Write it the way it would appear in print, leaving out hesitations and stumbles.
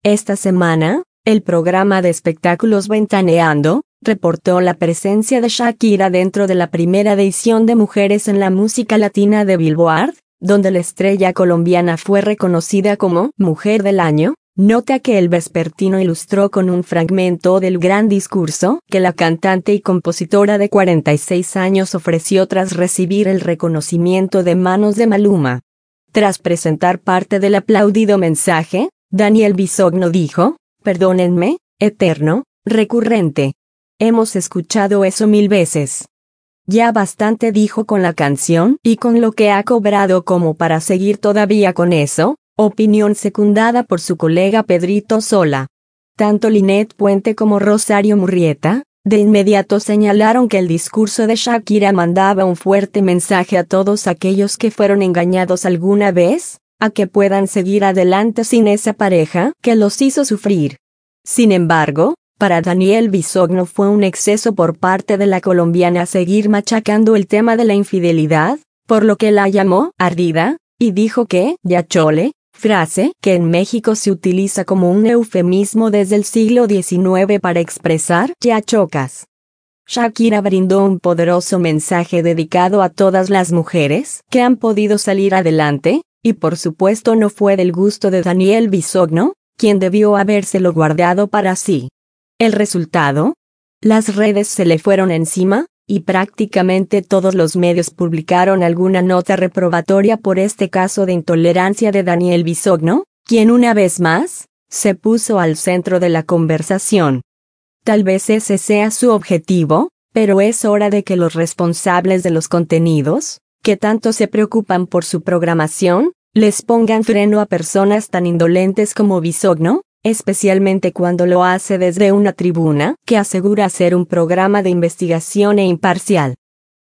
Esta semana, el programa de espectáculos Ventaneando reportó la presencia de Shakira dentro de la primera edición de Mujeres en la Música Latina de Billboard, donde la estrella colombiana fue reconocida como Mujer del Año. Nota que el vespertino ilustró con un fragmento del gran discurso que la cantante y compositora de 46 años ofreció tras recibir el reconocimiento de manos de Maluma. Tras presentar parte del aplaudido mensaje, Daniel Bisogno dijo: "Perdónenme, eterno, recurrente. Hemos escuchado eso 1000 veces. Ya bastante", dijo con la canción y con lo que ha cobrado como para seguir todavía con eso, opinión secundada por su colega Pedrito Sola. Tanto Linet Puente como Rosario Murrieta, de inmediato señalaron que el discurso de Shakira mandaba un fuerte mensaje a todos aquellos que fueron engañados alguna vez, a que puedan seguir adelante sin esa pareja que los hizo sufrir. Sin embargo, para Daniel Bisogno fue un exceso por parte de la colombiana seguir machacando el tema de la infidelidad, por lo que la llamó ardida, y dijo que "ya chole", frase que en México se utiliza como un eufemismo desde el siglo XIX para expresar "ya chocas". Shakira brindó un poderoso mensaje dedicado a todas las mujeres que han podido salir adelante, y por supuesto no fue del gusto de Daniel Bisogno, quien debió habérselo guardado para sí. ¿El resultado? Las redes se le fueron encima, y prácticamente todos los medios publicaron alguna nota reprobatoria por este caso de intolerancia de Daniel Bisogno, quien una vez más se puso al centro de la conversación. Tal vez ese sea su objetivo, pero es hora de que los responsables de los contenidos, que tanto se preocupan por su programación, les pongan freno a personas tan indolentes como Bisogno, especialmente cuando lo hace desde una tribuna que asegura ser un programa de investigación e imparcial.